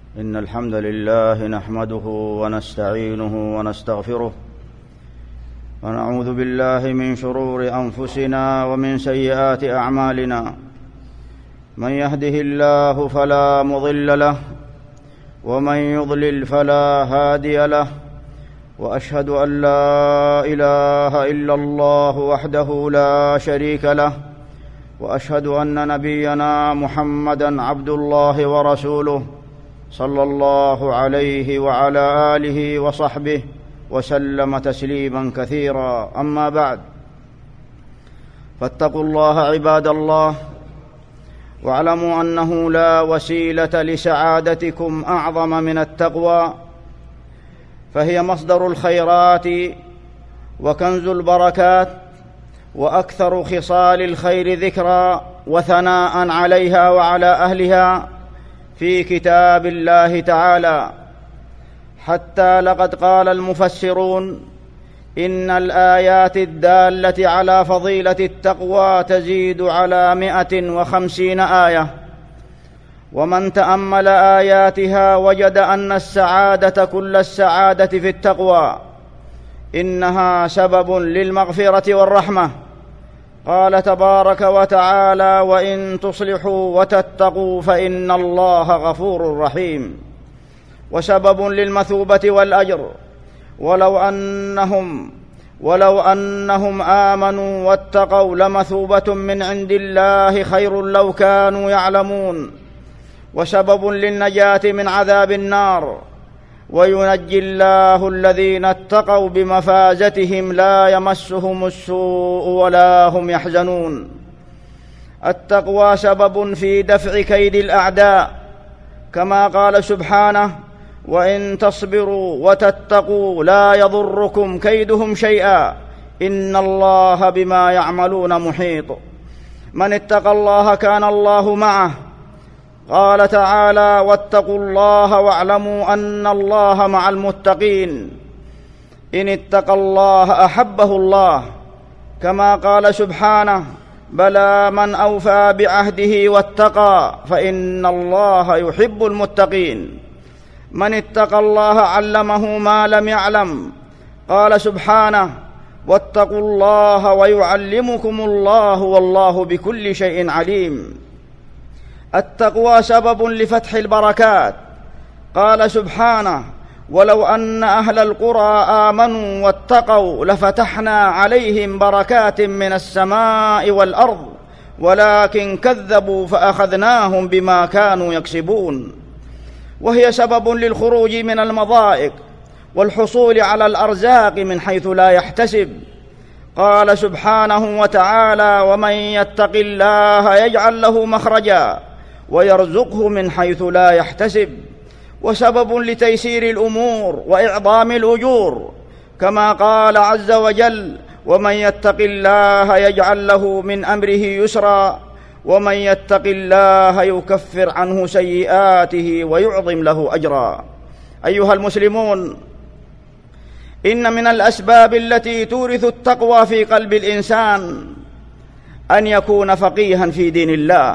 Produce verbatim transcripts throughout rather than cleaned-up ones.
إن الحمد لله نحمده ونستعينه ونستغفره ونعوذ بالله من شرور أنفسنا ومن سيئات أعمالنا. من يهده الله فلا مضل له ومن يضلل فلا هادي له، وأشهد أن لا إله إلا الله وحده لا شريك له، وأشهد أن نبينا محمدًا عبد الله ورسوله صلى الله عليه وعلى آله وصحبه وسلم تسليمًا كثيرًا. أما بعد، فاتقوا الله عباد الله، واعلموا أنه لا وسيلة لسعادتكم أعظم من التقوى، فهي مصدر الخيرات وكنز البركات، وأكثر خصال الخير ذكرًا وثناءً عليها وعلى أهلها في كتاب الله تعالى، حتى لقد قال المفسرون: إن الآيات الدالة على فضيلة التقوى تزيد على مائة وخمسين آية، ومن تأمل آياتها وجد أن السعادة كل السعادة في التقوى، إنها سبب للمغفرة والرحمة. قال تبارك وتعالى: وإن تصلحوا وتتقوا فإن الله غفور رحيم، وسبب للمثوبة والأجر. ولو أنهم ولو أنهم آمنوا واتقوا لمثوبة من عند الله خير لو كانوا يعلمون، وسبب للنجاة من عذاب النار. وينجي الله الذين اتقوا بمفازتهم لا يمسهم السوء ولا هم يحزنون. التقوى سبب في دفع كيد الأعداء، كما قال سبحانه: وإن تصبروا وتتقوا لا يضركم كيدهم شيئا إن الله بما يعملون محيط. من اتقى الله كان الله معه. قال تعالى: واتقوا الله واعلموا أن الله مع المتقين. إن اتقى الله أحبه الله، كما قال سبحانه: بلى من أوفى بعهده واتقى فإن الله يحب المتقين. من اتقى الله علمه ما لم يعلم. قال سبحانه: واتقوا الله ويعلمكم الله والله بكل شيء عليم. التقوى سبب لفتح البركات. قال سبحانه: ولو أن أهل القرى آمنوا واتقوا لفتحنا عليهم بركات من السماء والأرض ولكن كذبوا فأخذناهم بما كانوا يكسبون. وهي سبب للخروج من المضائق والحصول على الأرزاق من حيث لا يحتسب. قال سبحانه وتعالى: ومن يتق الله يجعل له مخرجا ويرزقه من حيث لا يحتسب. وسبب لتيسير الأمور وإعظام الأجور، كما قال عز وجل: ومن يتق الله يجعل له من أمره يسرا ومن يتق الله يكفر عنه سيئاته ويعظم له أجرا. أيها المسلمون، إن من الأسباب التي تورث التقوى في قلب الإنسان أن يكون فقيها في دين الله،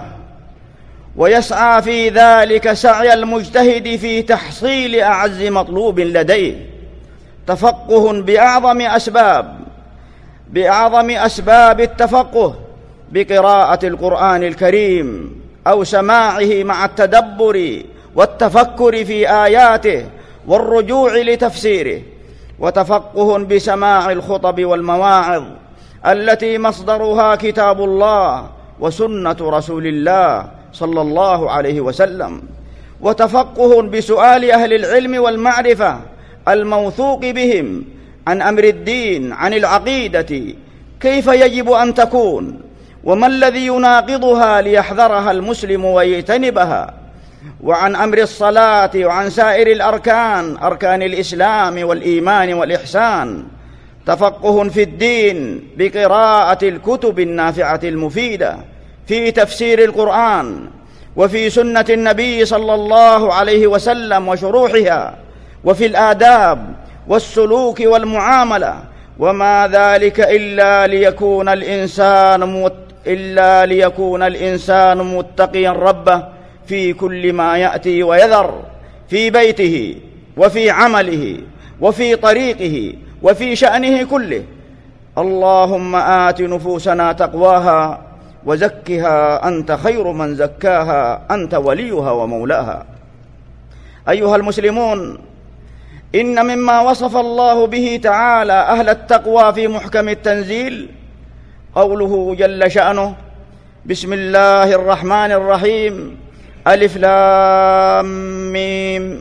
ويسعى في ذلك سعي المجتهد في تحصيل أعز مطلوب لديه. تفقه بأعظم أسباب بأعظم أسباب التفقه بقراءة القرآن الكريم أو سماعه مع التدبر والتفكر في آياته والرجوع لتفسيره. وتفقه بسماع الخطب والمواعظ التي مصدرها كتاب الله وسنة رسول الله صلى الله عليه وسلم. وتفقه بسؤال أهل العلم والمعرفة الموثوق بهم عن أمر الدين، عن العقيدة، كيف يجب أن تكون، وما الذي يناقضها ليحذرها المسلم ويجتنبها، وعن أمر الصلاة، وعن سائر الأركان، أركان الإسلام والإيمان والإحسان. تفقه في الدين بقراءة الكتب النافعة المفيدة في تفسير القرآن وفي سنة النبي صلى الله عليه وسلم وشروحها، وفي الآداب والسلوك والمعاملة، وما ذلك إلا ليكون الإنسان مت... إلا ليكون الإنسان متقيا ربه في كل ما يأتي ويذر، في بيته وفي عمله وفي طريقه وفي شأنه كله. اللهم آت نفوسنا تقواها وزكها أنت خير من زكاها أنت وليها ومولاها. أيها المسلمون، إن مما وصف الله به تعالى أهل التقوى في محكم التنزيل قوله جل شأنه: بسم الله الرحمن الرحيم، ألف لام ميم،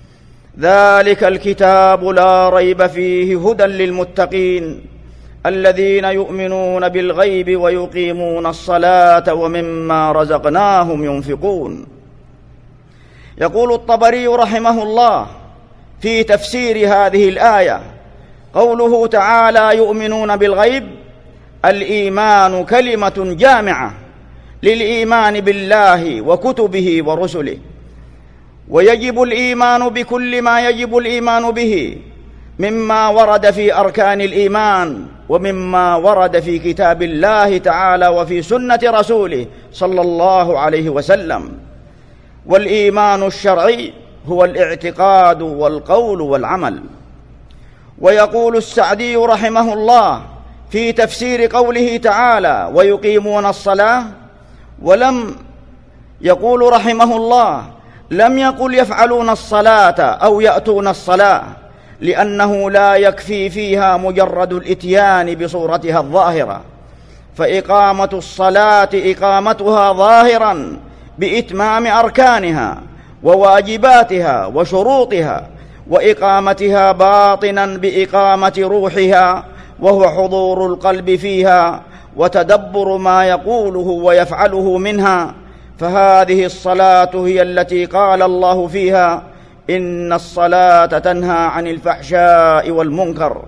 ذلك الكتاب لا ريب فيه هدى للمتقين الذين يؤمنون بالغيب ويقيمون الصلاة ومما رزقناهم ينفقون. يقول الطبري رحمه الله في تفسير هذه الآية: قوله تعالى يؤمنون بالغيب، الإيمان كلمة جامعة للإيمان بالله وكتبه ورسله، ويجب الإيمان بكل ما يجب الإيمان به مما ورد في أركان الإيمان ومما ورد في كتاب الله تعالى وفي سنة رسوله صلى الله عليه وسلم. والإيمان الشرعي هو الاعتقاد والقول والعمل. ويقول السعدي رحمه الله في تفسير قوله تعالى ويقيمون الصلاة، ولم يقول رحمه الله لم يقل يفعلون الصلاة أو يأتون الصلاة، لأنه لا يكفي فيها مجرد الإتيان بصورتها الظاهرة، فإقامة الصلاة إقامتها ظاهرا بإتمام أركانها وواجباتها وشروطها، وإقامتها باطنا بإقامة روحها وهو حضور القلب فيها وتدبر ما يقوله ويفعله منها. فهذه الصلاة هي التي قال الله فيها: إن الصلاة تنهى عن الفحشاء والمنكر،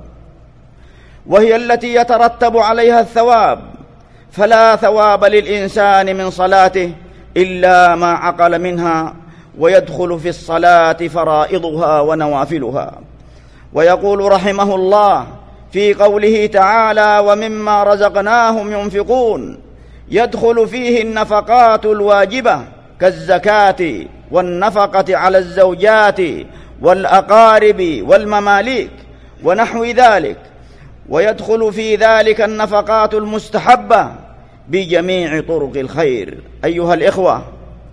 وهي التي يترتب عليها الثواب، فلا ثواب للإنسان من صلاته إلا ما عقل منها، ويدخل في الصلاة فرائضها ونوافلها. ويقول رحمه الله في قوله تعالى ومما رزقناهم ينفقون، يدخل فيه النفقات الواجبة كالزكاة والنفقة على الزوجات والأقارب والمماليك ونحو ذلك، ويدخل في ذلك النفقات المستحبة بجميع طرق الخير. أيها الإخوة،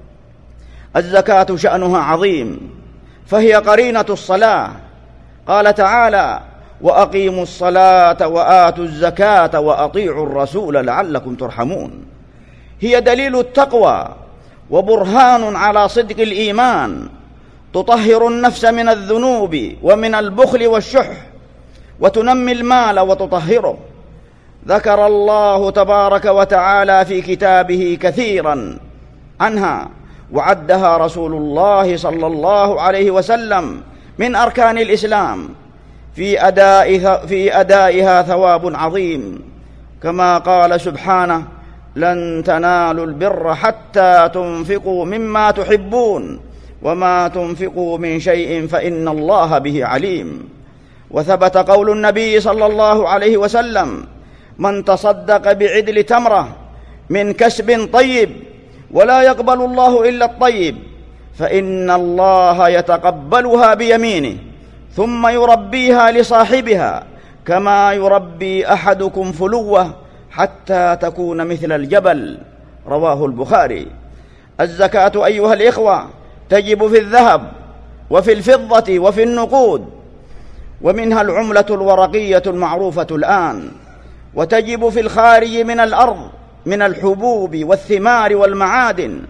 الزكاة شأنها عظيم، فهي قرينة الصلاة. قال تعالى: وأقيموا الصلاة وآتوا الزكاة وأطيعوا الرسول لعلكم ترحمون. هي دليل التقوى وبرهان على صدق الإيمان، تطهر النفس من الذنوب ومن البخل والشح، وتنمي المال وتطهره. ذكر الله تبارك وتعالى في كتابه كثيرا عنها، وعدها رسول الله صلى الله عليه وسلم من أركان الإسلام في أدائها, في أدائها ثواب عظيم، كما قال سبحانه: لن تنالوا البر حتى تنفقوا مما تحبون وما تنفقوا من شيء فإن الله به عليم. وثبت قول النبي صلى الله عليه وسلم: من تصدق بعدل تمرة من كسب طيب ولا يقبل الله إلا الطيب فإن الله يتقبلها بيمينه ثم يربيها لصاحبها كما يربي أحدكم فلوه حتى تكون مثل الجبل. رواه البخاري. الزكاة أيها الإخوة تجب في الذهب وفي الفضة وفي النقود، ومنها العملة الورقية المعروفة الآن، وتجب في الخارج من الأرض من الحبوب والثمار والمعادن،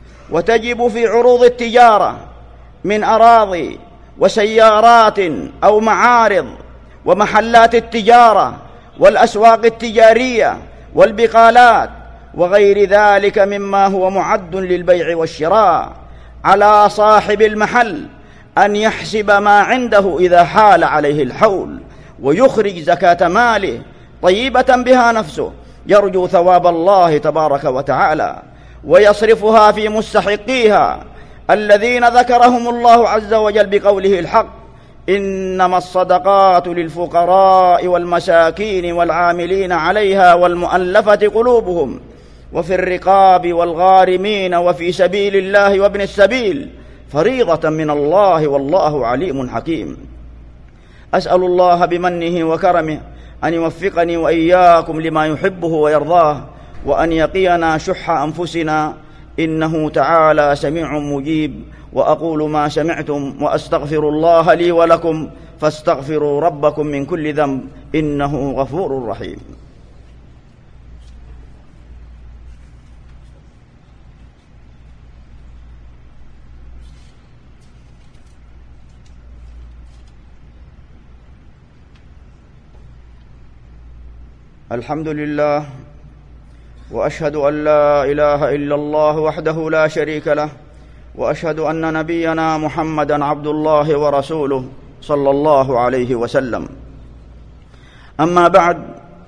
وتجب في عروض التجارة من أراضي وسيارات أو معارض ومحلات التجارة والأسواق التجارية والبقالات وغير ذلك مما هو معد للبيع والشراء. على صاحب المحل أن يحسب ما عنده إذا حال عليه الحول، ويخرج زكاة ماله طيبة بها نفسه يرجو ثواب الله تبارك وتعالى، ويصرفها في مستحقيها الذين ذكرهم الله عز وجل بقوله الحق: إنما الصدقات للفقراء والمساكين والعاملين عليها والمؤلفة قلوبهم وفي الرقاب والغارمين وفي سبيل الله وابن السبيل فريضة من الله والله عليم حكيم. أسأل الله بمنه وكرمه أن يوفقني وإياكم لما يحبه ويرضاه، وأن يقينا شح أنفسنا، إنه تعالى سميع مجيب. وأقول ما سمعتم وأستغفر الله لي ولكم، فاستغفروا ربكم من كل ذنب إنه غفور رحيم. الحمد لله، وأشهد أن لا إله إلا الله وحده لا شريك له، وأشهد أن نبينا محمدًا عبد الله ورسوله صلى الله عليه وسلم. أما بعد،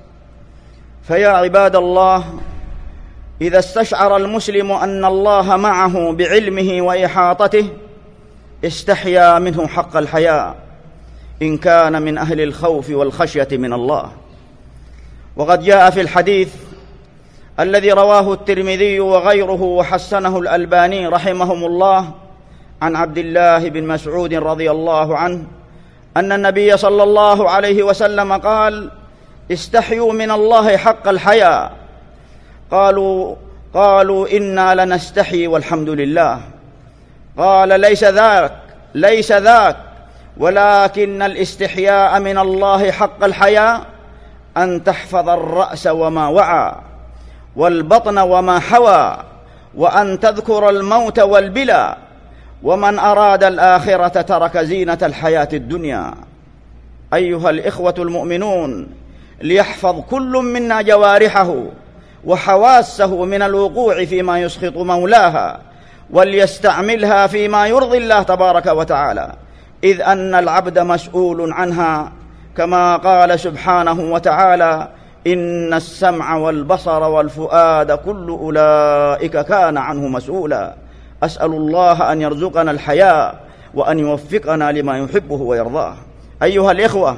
فيا عباد الله، إذا استشعر المسلم أن الله معه بعلمه وإحاطته استحيا منه حق الحياء إن كان من أهل الخوف والخشية من الله. وقد جاء في الحديث الذي رواه الترمذي وغيره وحسنه الألباني رحمهم الله عن عبد الله بن مسعود رضي الله عنه أن النبي صلى الله عليه وسلم قال: استحيوا من الله حق الحياء. قالوا قالوا إنا لنستحي والحمد لله. قال: ليس ذاك ليس ذاك ولكن الاستحياء من الله حق الحياء أن تحفظ الرأس وما وعى، والبطن وما حوى، وأن تذكر الموت والبلى، ومن أراد الآخرة ترك زينة الحياة الدنيا. أيها الإخوة المؤمنون، ليحفظ كل منا جوارحه وحواسه من الوقوع فيما يسخط مولاها، وليستعملها فيما يرضي الله تبارك وتعالى، إذ أن العبد مسؤول عنها، كما قال سبحانه وتعالى: إن السمع والبصر والفؤاد كل أولئك كان عنه مسؤولا. أسأل الله أن يرزقنا الحياء وأن يوفقنا لما يحبه ويرضاه. أيها الإخوة،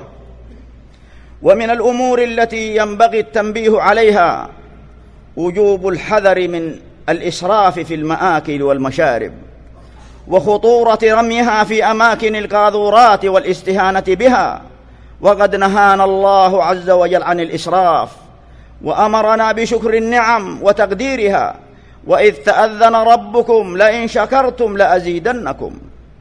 ومن الأمور التي ينبغي التنبيه عليها وجوب الحذر من الإسراف في المآكل والمشارب، وخطورة رميها في أماكن القاذورات والاستهانة بها. وقد نهانا الله عز وجل عن الإسراف، وأمرنا بشكر النعم وتقديرها، وإذ تأذن ربكم لئن شكرتم لأزيدنكم.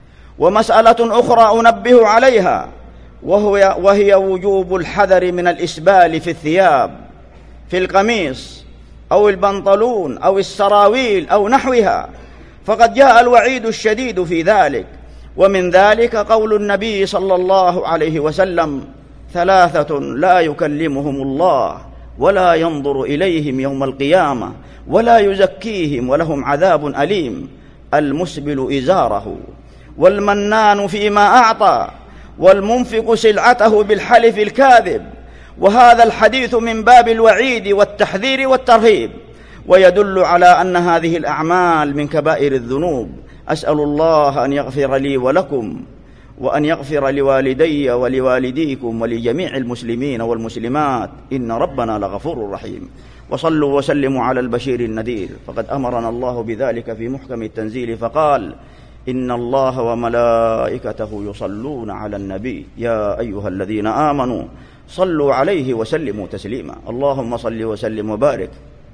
ومسألة أخرى أنبه عليها، وهي, وهي وجوب الحذر من الإسبال في الثياب، في القميص أو البنطلون أو السراويل أو نحوها، فقد جاء الوعيد الشديد في ذلك. ومن ذلك قول النبي صلى الله عليه وسلم: ثلاثة لا يكلمهم الله ولا ينظر إليهم يوم القيامة ولا يزكيهم ولهم عذاب أليم: المسبل إزاره، والمنان فيما أعطى، والمنفق سلعته بالحلف الكاذب. وهذا الحديث من باب الوعيد والتحذير والترهيب، ويدل على أن هذه الأعمال من كبائر الذنوب. أسأل الله أن يغفر لي ولكم، وأن يغفر لوالدي ولوالديكم ولجميع المسلمين والمسلمات، إن ربنا لغفور رحيم. وصلوا وسلموا على البشير النذير، فقد أمرنا الله بذلك في محكم التنزيل فقال: إن الله وملائكته يصلون على النبي يا أيها الذين آمنوا صلوا عليه وسلموا تسليما. اللهم صل وسلم وبارك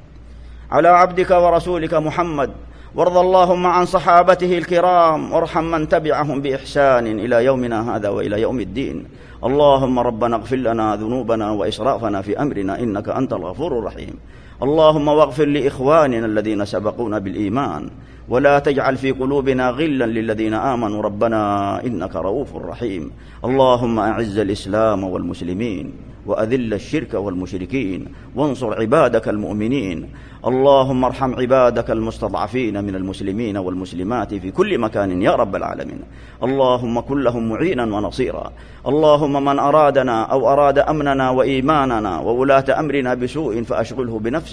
على عبدك ورسولك محمد، وارض اللهم عن صحابته الكرام، وارحم من تبعهم بإحسان إلى يومنا هذا وإلى يوم الدين. اللهم ربنا اغفر لنا ذنوبنا وإسرافنا في أمرنا إنك أنت الغفور الرحيم. اللهم واغفر لإخواننا الذين سبقونا بالإيمان، ولا تجعل في قلوبنا غلا للذين آمنوا ربنا إنك رؤوف رحيم. اللهم أعز الإسلام والمسلمين، وأذل الشرك والمشركين، وانصر عبادك المؤمنين. اللهم ارحم عبادك المستضعفين من المسلمين والمسلمات في كل مكان يا رب العالمين. اللهم كن لهم معينا ونصيرا. اللهم من أرادنا أو أراد أمننا وإيماننا وولاة أمرنا بسوء فأشغله بنفسه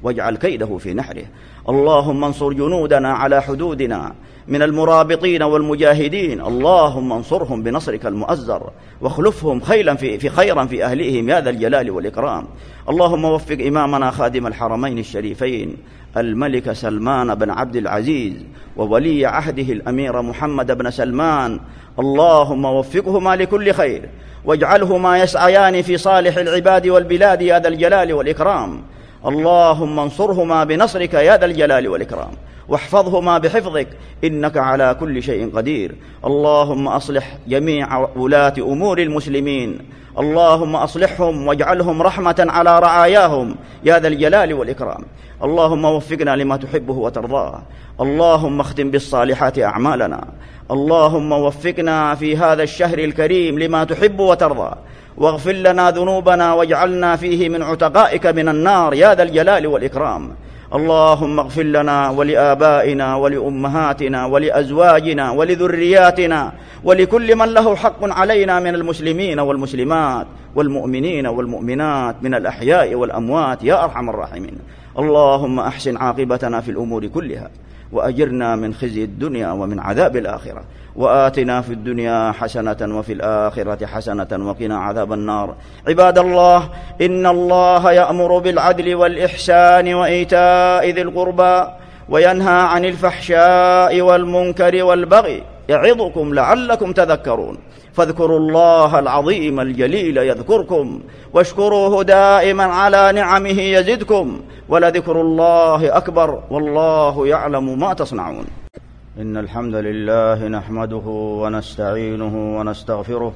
واجعل كيده في نحره. اللهم انصر جنودنا على حدودنا من المرابطين والمجاهدين، اللهم انصرهم بنصرك المؤزر، واخلفهم خيلا في, في خيرا في أهلهم يا ذا الجلال والإكرام. اللهم وفق إمامنا خادم الحرمين الشريفين الملك سلمان بن عبد العزيز وولي عهده الأمير محمد بن سلمان، اللهم وفقهما لكل خير، واجعلهما يسعيان في صالح العباد والبلاد يا ذا الجلال والإكرام. اللهم انصرهما بنصرك يا ذا الجلال والإكرام، واحفظهما بحفظك إنك على كل شيء قدير. اللهم أصلح جميع ولاة أمور المسلمين، اللهم أصلحهم واجعلهم رحمة على رعاياهم يا ذا الجلال والإكرام. اللهم وفقنا لما تحبه وترضاه. اللهم اختم بالصالحات أعمالنا. اللهم وفقنا في هذا الشهر الكريم لما تحب وترضى، واغفر لنا ذنوبنا واجعلنا فيه من عتقائك من النار يا ذا الجلال والإكرام. اللهم اغفر لنا ولآبائنا ولأمهاتنا ولأزواجنا ولذرياتنا ولكل من له حق علينا من المسلمين والمسلمات والمؤمنين والمؤمنات من الأحياء والأموات يا أرحم الراحمين. اللهم أحسن عاقبتنا في الأمور كلها، وأجرنا من خزي الدنيا ومن عذاب الآخرة، وآتنا في الدنيا حسنة وفي الآخرة حسنة وقنا عذاب النار. عباد الله، إن الله يأمر بالعدل والإحسان وإيتاء ذي القربى وينهى عن الفحشاء والمنكر والبغي يعظكم لعلكم تذكرون. فاذكروا الله العظيم الجليل يذكركم، واشكروه دائما على نعمه يزدكم، ولذكر الله أكبر والله يعلم ما تصنعون. إن الحمد لله نحمده ونستعينه ونستغفره،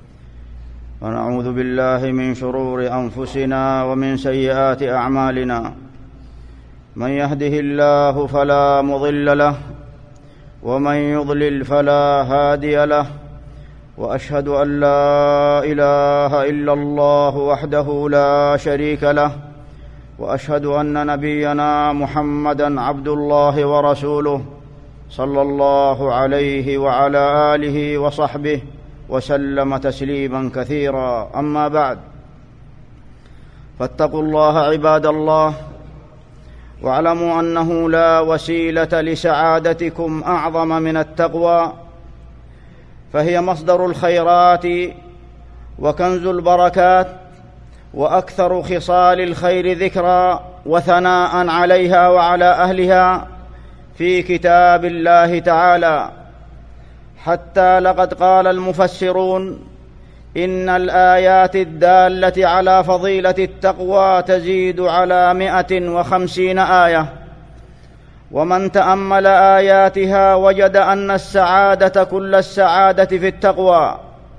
ونعوذ بالله من شرور أنفسنا ومن سيئات أعمالنا. من يهده الله فلا مضل له، ومن يضلل فلا هادي له، وأشهد أن لا إله إلا الله وحده لا شريك له، وأشهد أن نبينا محمدًا عبد الله ورسوله صلى الله عليه وعلى آله وصحبه وسلم تسليما كثيرا. أما بعد، فاتقوا الله عباد الله، واعلموا أنه لا وسيلة لسعادتكم أعظم من التقوى، فهي مصدر الخيرات وكنز البركات، وأكثر خصال الخير ذكرا وثناء عليها وعلى أهلها في كتاب الله تعالى، حتى لقد قال المفسرون: إن الآيات الدالة على فضيلة التقوى تزيد على مائة وخمسين آية، ومن تأمل آياتها وجد أن السعادة كل السعادة في التقوى،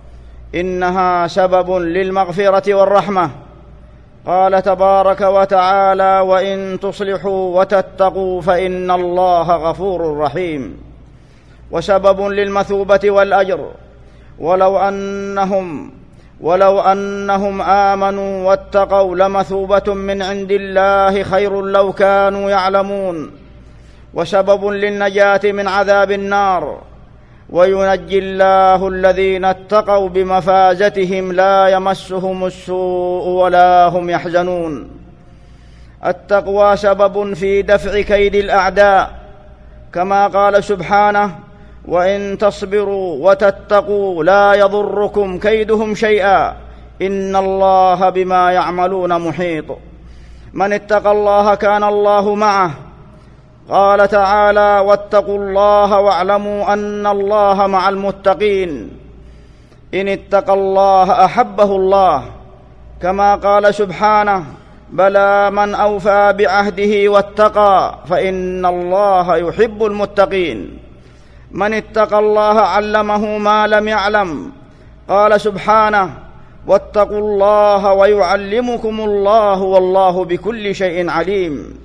إنها سبب للمغفرة والرحمة. قال تبارك وتعالى: وإن تصلحوا وتتقوا فإن الله غفور رحيم، وسبب للمثوبة والأجر. ولو أنهم ولو أنهم آمنوا واتقوا لمثوبة من عند الله خير لو كانوا يعلمون، وسبب للنجاة من عذاب النار. وينجي الله الذين اتقوا بمفازتهم لا يمسهم السوء ولا هم يحزنون. التقوى سبب في دفع كيد الأعداء، كما قال سبحانه: وإن تصبروا وتتقوا لا يضركم كيدهم شيئا إن الله بما يعملون محيط. من اتقى الله كان الله معه. قال تعالى: واتقوا الله واعلموا أن الله مع المتقين. إن اتقى الله أحبه الله، كما قال سبحانه: بلى من أوفى بعهده واتقى فإن الله يحب المتقين. من اتقى الله علمه ما لم يعلم. قال سبحانه: واتقوا الله ويعلمكم الله والله بكل شيء عليم.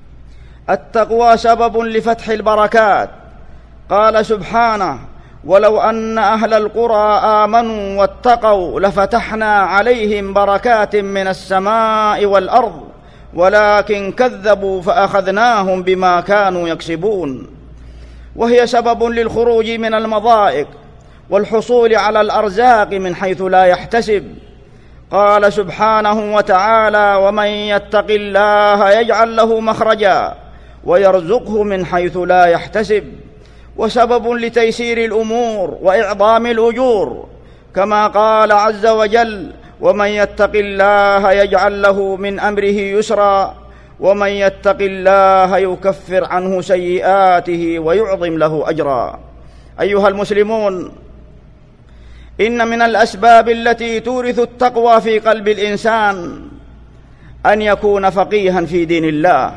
التقوى سبب لفتح البركات. قال سبحانه: ولو أن أهل القرى آمنوا واتقوا لفتحنا عليهم بركات من السماء والأرض ولكن كذبوا فأخذناهم بما كانوا يكسبون. وهي سبب للخروج من المضائق والحصول على الأرزاق من حيث لا يحتسب. قال سبحانه وتعالى: ومن يتق الله يجعل له مخرجا ويرزقه من حيث لا يحتسب، وسبب لتيسير الأمور وإعظام الأجور، كما قال عز وجل: ومن يتق الله يجعل له من أمره يسرا، ومن يتق الله يكفر عنه سيئاته ويعظم له أجرا. أيها المسلمون، إن من الأسباب التي تورث التقوى في قلب الإنسان أن يكون فقيها في دين الله،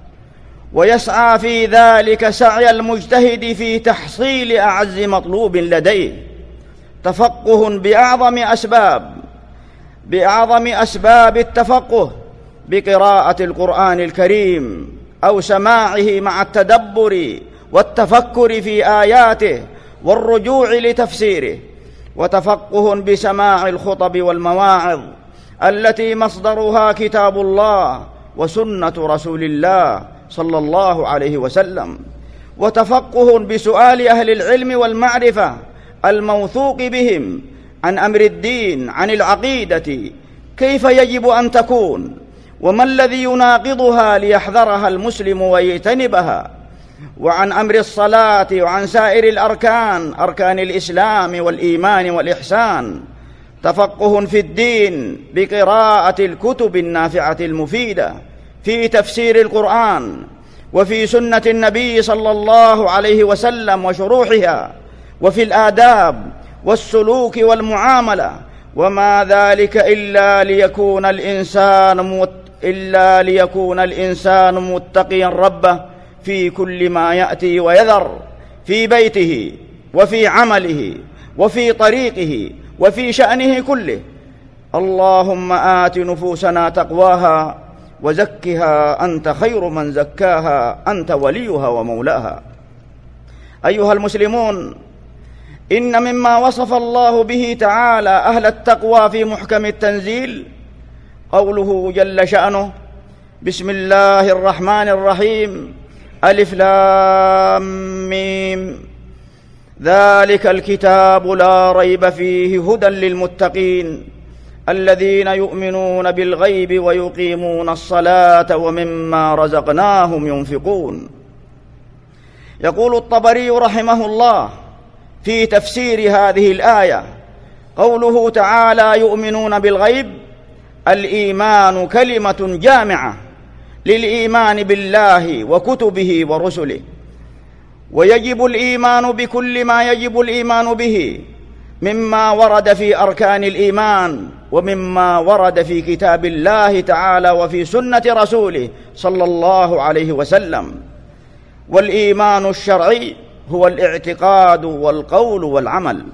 ويسعى في ذلك سعي المجتهد في تحصيل أعز مطلوب لديه، تفقه بأعظم أسباب بأعظم أسباب التفقه بقراءة القرآن الكريم أو سماعه مع التدبر والتفكر في آياته والرجوع لتفسيره، وتفقه بسماع الخطب والمواعظ التي مصدرها كتاب الله وسنة رسول الله صلى الله عليه وسلم، وتفقه بسؤال أهل العلم والمعرفة الموثوق بهم عن أمر الدين، عن العقيدة، كيف يجب أن تكون، وما الذي يناقضها ليحذرها المسلم ويجتنبها، وعن أمر الصلاة، وعن سائر الأركان، أركان الإسلام والإيمان والإحسان. تفقه في الدين بقراءة الكتب النافعة المفيدة في تفسير القرآن وفي سنة النبي صلى الله عليه وسلم وشروحها، وفي الآداب والسلوك والمعاملة، وما ذلك إلا ليكون الإنسان مت... إلا ليكون الإنسان متقيا ربه في كل ما يأتي ويذر، في بيته وفي عمله وفي طريقه وفي شأنه كله. اللهم آت نفوسنا تقواها وزكها أنت خير من زكاها، أنت وليها ومولاها. أيها المسلمون، إن مما وصف الله به تعالى أهل التقوى في محكم التنزيل قوله جل شأنه: بسم الله الرحمن الرحيم، ألف لام ميم، ذلك الكتاب لا ريب فيه هدى للمتقين الذين يؤمنون بالغيب ويقيمون الصلاة ومما رزقناهم ينفقون. يقول الطبري رحمه الله في تفسير هذه الآية: قوله تعالى يؤمنون بالغيب، الإيمان كلمة جامعة للإيمان بالله وكتبه ورسله، ويجب الإيمان بكل ما يجب الإيمان به مما ورد في أركان الإيمان ومما ورد في كتاب الله تعالى وفي سنة رسوله صلى الله عليه وسلم. والإيمان الشرعي هو الاعتقاد والقول والعمل.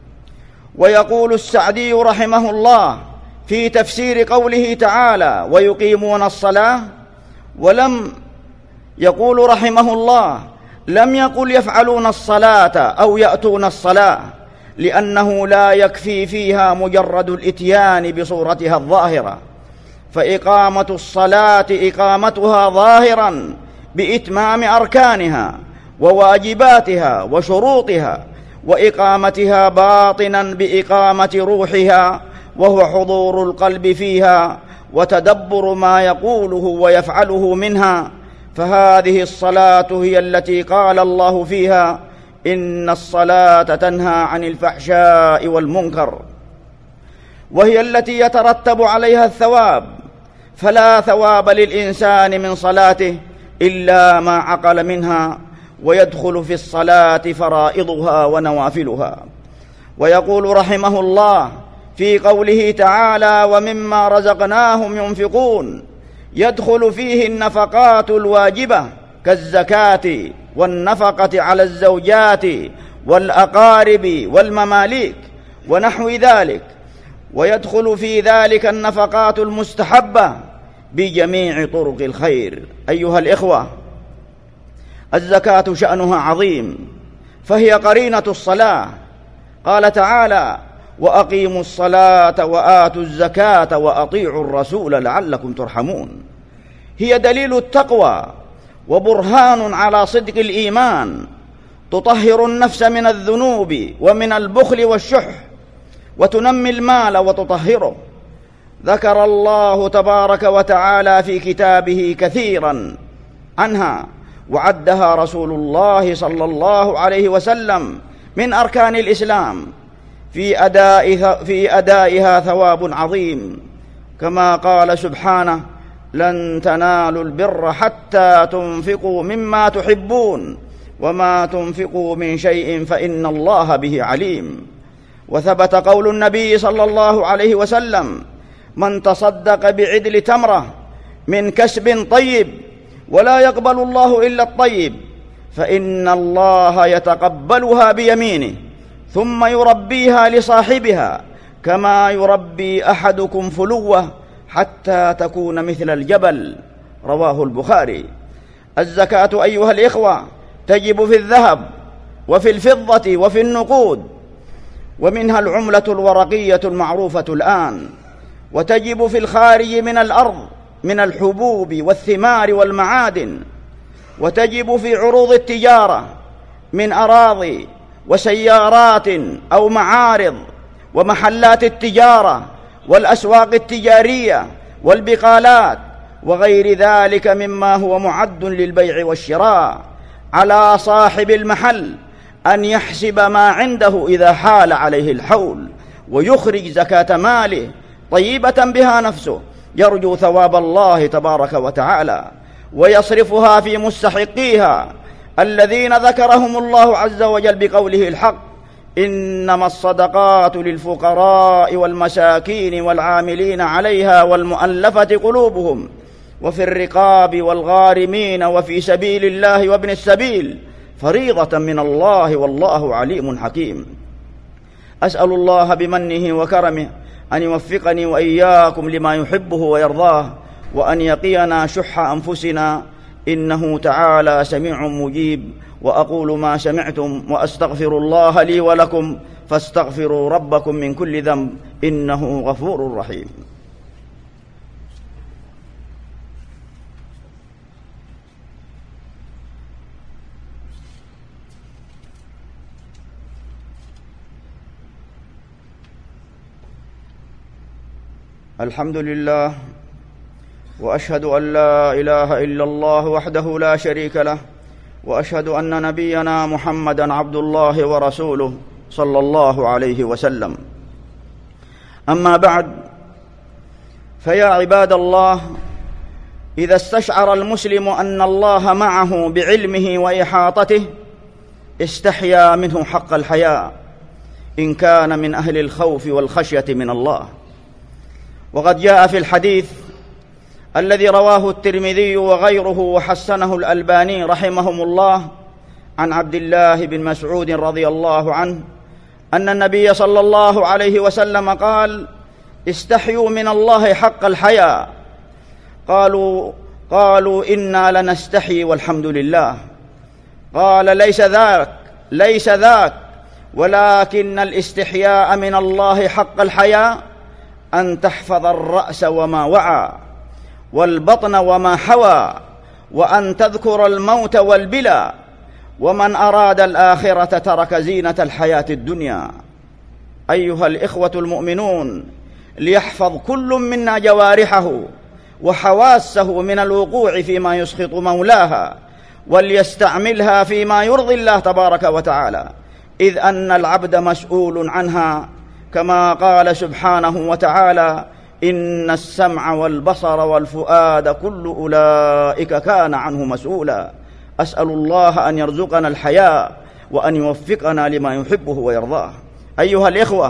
ويقول السعدي رحمه الله في تفسير قوله تعالى ويقيمون الصلاة، ولم يقول رحمه الله لم يقل يفعلون الصلاة أو يأتون الصلاة، لأنه لا يكفي فيها مجرد الإتيان بصورتها الظاهرة، فإقامة الصلاة إقامتها ظاهرا بإتمام أركانها وواجباتها وشروطها، وإقامتها باطنا بإقامة روحها، وهو حضور القلب فيها وتدبر ما يقوله ويفعله منها. فهذه الصلاة هي التي قال الله فيها: إن الصلاة تنهى عن الفحشاء والمنكر، وهي التي يترتب عليها الثواب، فلا ثواب للإنسان من صلاته إلا ما عقل منها، ويدخل في الصلاة فرائضها ونوافلها. ويقول رحمه الله في قوله تعالى ومما رزقناهم ينفقون، يدخل فيه النفقات الواجبة كالزكاة والنفقة على الزوجات والأقارب والمماليك ونحو ذلك، ويدخل في ذلك النفقات المستحبة بجميع طرق الخير. أيها الإخوة، الزكاة شأنها عظيم، فهي قرينة الصلاة. قال تعالى: وأقيموا الصلاة وآتوا الزكاة وأطيعوا الرسول لعلكم ترحمون. هي دليل التقوى وبرهان على صدق الإيمان، تطهر النفس من الذنوب ومن البخل والشح، وتنمي المال وتطهره. ذكر الله تبارك وتعالى في كتابه كثيرا عنها، وعدها رسول الله صلى الله عليه وسلم من أركان الإسلام في أداء في أدائها ثواب عظيم، كما قال سبحانه: لن تنالوا البر حتى تنفقوا مما تحبون وما تنفقوا من شيء فإن الله به عليم. وثبت قول النبي صلى الله عليه وسلم: من تصدق بعدل تمرة من كسب طيب ولا يقبل الله إلا الطيب فإن الله يتقبلها بيمينه ثم يربيها لصاحبها كما يربي أحدكم فلوه حتى تكون مثل الجبل. رواه البخاري. الزكاة أيها الإخوة تجب في الذهب وفي الفضة وفي النقود، ومنها العملة الورقية المعروفة الآن، وتجب في الخارج من الأرض من الحبوب والثمار والمعادن، وتجب في عروض التجارة من أراضي وسيارات أو معارض ومحلات التجارة والأسواق التجارية والبقالات وغير ذلك مما هو معد للبيع والشراء. على صاحب المحل أن يحسب ما عنده إذا حال عليه الحول ويخرج زكاة ماله طيبة بها نفسه يرجو ثواب الله تبارك وتعالى، ويصرفها في مستحقيها الذين ذكرهم الله عز وجل بقوله الحق: إنما الصدقات للفقراء والمساكين والعاملين عليها والمؤلفة قلوبهم وفي الرقاب والغارمين وفي سبيل الله وابن السبيل فريضة من الله والله عليم حكيم. أسأل الله بمنه وكرمه أن يوفقني وإياكم لما يحبه ويرضاه، وأن يقينا شح أنفسنا، إنه تعالى سميع مجيب. وأقول ما سمعتم وأستغفر الله لي ولكم فاستغفروا ربكم من كل ذنب إنه غفور رحيم. الحمد لله، وأشهد أن لا إله إلا الله وحده لا شريك له، وأشهد أن نبينا محمدًا عبد الله ورسوله صلى الله عليه وسلم. أما بعد، فيا عباد الله، إذا استشعر المسلم أن الله معه بعلمه وإحاطته استحيا منه حق الحياء إن كان من أهل الخوف والخشية من الله. وقد جاء في الحديث الذي رواه الترمذي وغيره وحسنه الألباني رحمهم الله عن عبد الله بن مسعود رضي الله عنه أن النبي صلى الله عليه وسلم قال: استحيوا من الله حق الحياء. قالوا قالوا إنا لنستحي والحمد لله. قال: ليس ذاك ليس ذاك ولكن الاستحياء من الله حق الحياء أن تحفظ الرأس وما وعى والبطن وما حوى وأن تذكر الموت والبلى، ومن أراد الآخرة ترك زينة الحياة الدنيا. أيها الإخوة المؤمنون، ليحفظ كل منا جوارحه وحواسه من الوقوع فيما يسخط مولاها، وليستعملها فيما يرضي الله تبارك وتعالى، إذ أن العبد مسؤول عنها، كما قال سبحانه وتعالى: إن السمع والبصر والفؤاد كل أولئك كان عنه مسؤولا. أسأل الله أن يرزقنا الحياء وأن يوفقنا لما يحبه ويرضاه. أيها الإخوة،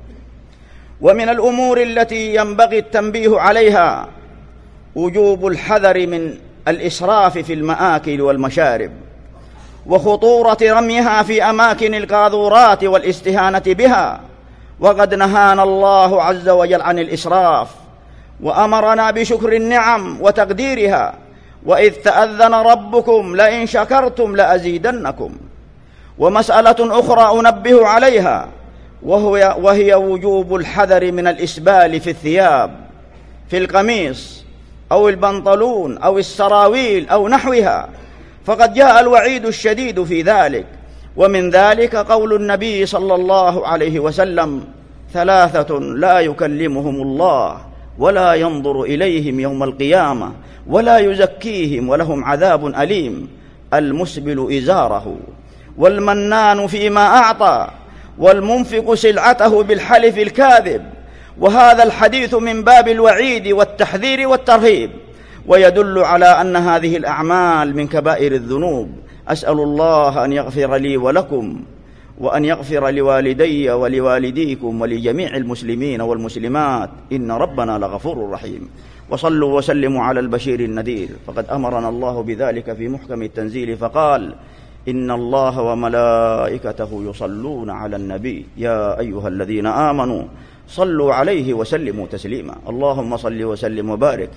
ومن الأمور التي ينبغي التنبيه عليها وجوب الحذر من الإسراف في المآكل والمشارب، وخطورة رميها في أماكن القاذورات والاستهانة بها. وقد نهانا الله عز وجل عن الإسراف، وأمرنا بشكر النعم وتقديرها، وإذ تأذن ربكم لئن شكرتم لأزيدنكم. ومسألة أخرى أنبه عليها، وهي, وهي وجوب الحذر من الإسبال في الثياب، في القميص أو البنطلون أو السراويل أو نحوها، فقد جاء الوعيد الشديد في ذلك. ومن ذلك قول النبي صلى الله عليه وسلم: ثلاثة لا يكلمهم الله ولا ينظر إليهم يوم القيامة ولا يزكيهم ولهم عذاب أليم. المسبل إزاره والمنان فيما أعطى والمنفق سلعته بالحلف الكاذب. وهذا الحديث من باب الوعيد والتحذير والترهيب، ويدل على أن هذه الأعمال من كبائر الذنوب. أسأل الله أن يغفر لي ولكم، وأن يغفر لوالدي ولوالديكم ولجميع المسلمين والمسلمات، إن ربنا لغفور رحيم. وصلوا وسلموا على البشير النذير، فقد أمرنا الله بذلك في محكم التنزيل فقال: إن الله وملائكته يصلون على النبي يا أيها الذين آمنوا صلوا عليه وسلموا تسليما. اللهم صل وسلم وبارك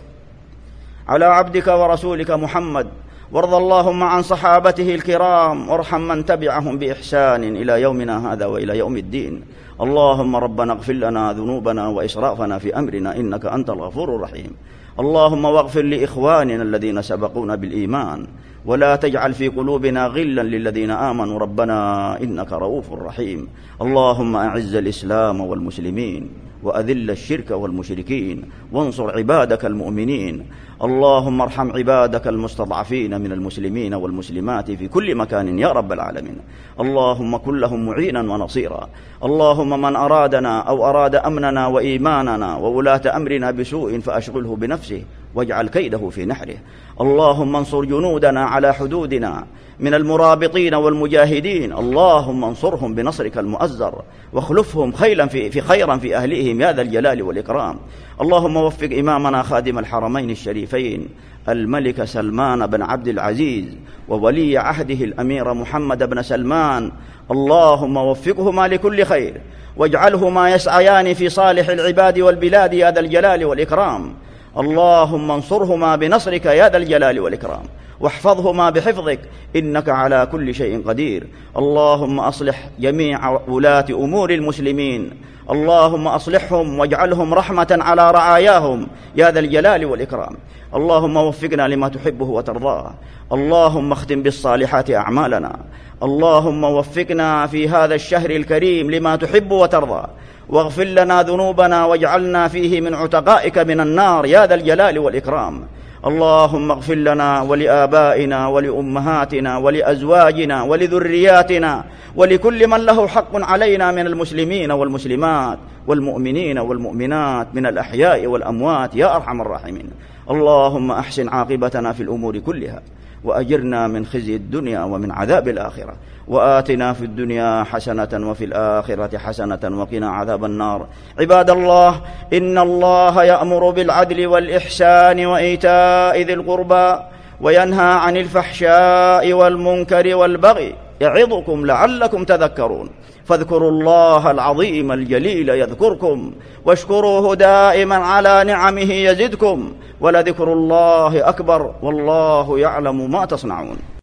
على عبدك ورسولك محمد، وارض اللهم عن صحابته الكرام، وارحم من تبعهم بإحسان إلى يومنا هذا وإلى يوم الدين. اللهم ربنا اغفر لنا ذنوبنا وإسرافنا في أمرنا إنك أنت الغفور الرحيم. اللهم واغفر لإخواننا الذين سبقونا بالإيمان، ولا تجعل في قلوبنا غلا للذين آمنوا ربنا إنك رؤوف رحيم. اللهم أعز الإسلام والمسلمين، وأذل الشرك والمشركين، وانصر عبادك المؤمنين. اللهم ارحم عبادك المستضعفين من المسلمين والمسلمات في كل مكان يا رب العالمين. اللهم كن لهم معينا ونصيرا. اللهم من أرادنا أو أراد أمننا وإيماننا وولاة أمرنا بسوء فأشغله بنفسه واجعل كيده في نحره. اللهم انصر جنودنا على حدودنا من المرابطين والمجاهدين. اللهم انصرهم بنصرك المؤزر، واخلفهم خيلا في, في خيرا في أهليهم يا ذا الجلال والإكرام. اللهم وفق إمامنا خادم الحرمين الشريفين الملك سلمان بن عبد العزيز وولي عهده الأمير محمد بن سلمان، اللهم وفقهما لكل خير، واجعلهما يسعيان في صالح العباد والبلاد يا ذا الجلال والإكرام. اللهم انصرهما بنصرك يا ذا الجلال والإكرام، واحفظهما بحفظك إنك على كل شيء قدير. اللهم أصلح جميع ولاة أمور المسلمين، اللهم أصلحهم واجعلهم رحمة على رعاياهم يا ذا الجلال والإكرام. اللهم وفقنا لما تحبه وترضاه. اللهم اختم بالصالحات أعمالنا. اللهم وفقنا في هذا الشهر الكريم لما تحب وترضى، واغفر لنا ذنوبنا واجعلنا فيه من عتقائك من النار يا ذا الجلال والإكرام. اللهم اغفر لنا ولآبائنا ولأمهاتنا ولأزواجنا ولذرياتنا ولكل من له حق علينا من المسلمين والمسلمات والمؤمنين والمؤمنات من الأحياء والأموات يا أرحم الراحمين. اللهم أحسن عاقبتنا في الأمور كلها، وأجرنا من خزي الدنيا ومن عذاب الآخرة، وآتنا في الدنيا حسنة وفي الآخرة حسنة وقنا عذاب النار. عباد الله، إن الله يأمر بالعدل والإحسان وإيتاء ذي القربى، وينهى عن الفحشاء والمنكر والبغي، يعظكم لعلكم تذكرون. فاذكروا الله العظيم الجليل يذكركم، واشكروه دائما على نعمه يزدكم، ولذكر الله أكبر، والله يعلم ما تصنعون.